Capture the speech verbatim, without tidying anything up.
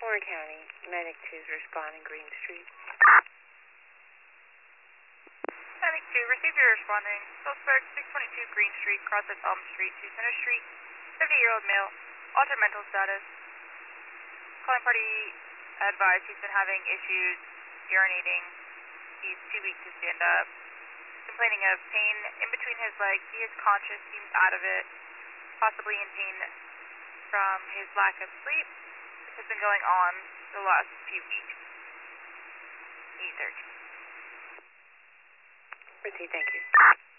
Warren County, Medic two is responding, Green Street. Medic two, receive your responding. Suspect six twenty-two Green Street, crosses Elm Street to Center Street, fifty-year-old male, altered mental status. Calling party advised he's been having issues urinating. He's too weak to stand up. Complaining of pain in between his legs. He is conscious, seems out of it, possibly in pain from his lack of sleep. This has been going on the last few weeks. eight thirty. Proceed, thank you.